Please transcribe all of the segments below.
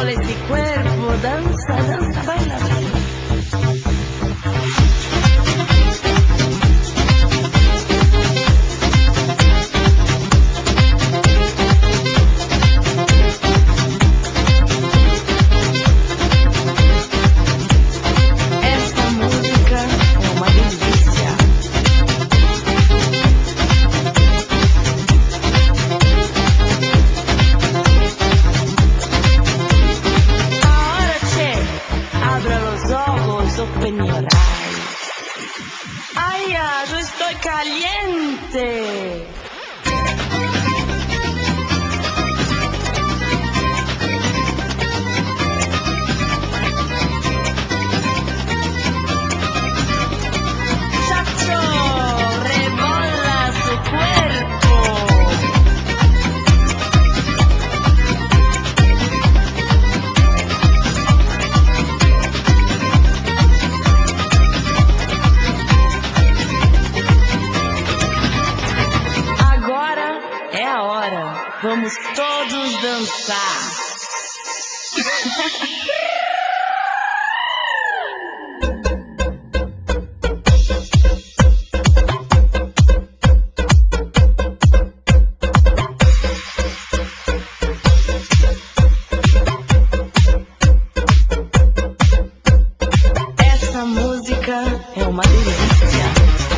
rebola esse cuerpo, dança, dança, baila, baila. Open your eyes. ¡Ay, ya! ¡Yo estoy caliente! ¡Chacho! ¡Rebola su cuerpo! É a hora, vamos todos dançar. Essa música é uma delícia.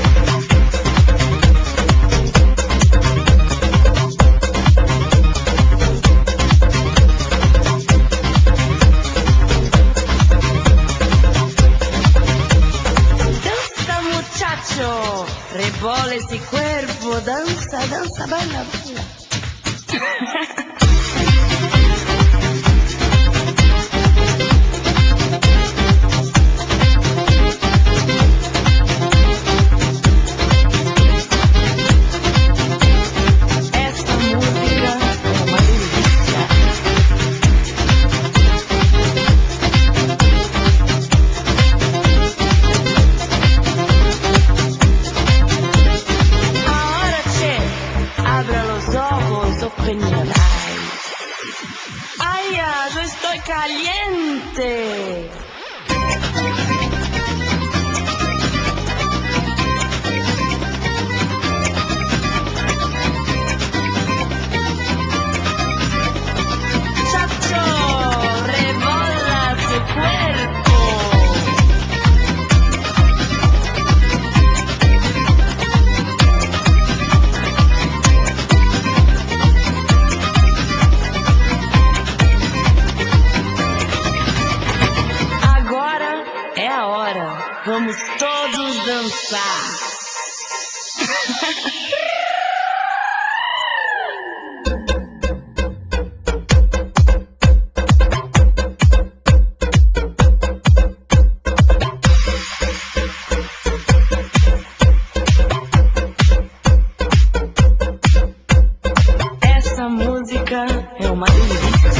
Rebola esse cuerpo, dança, dança, baila, baila. Essa música é uma delícia. Open your eyes. ¡Ay, ya! ¡Yo estoy caliente! ¡Chacho! ¡Rebola su cuerpo! É a hora, vamos todos dançar. Essa música é uma delícia.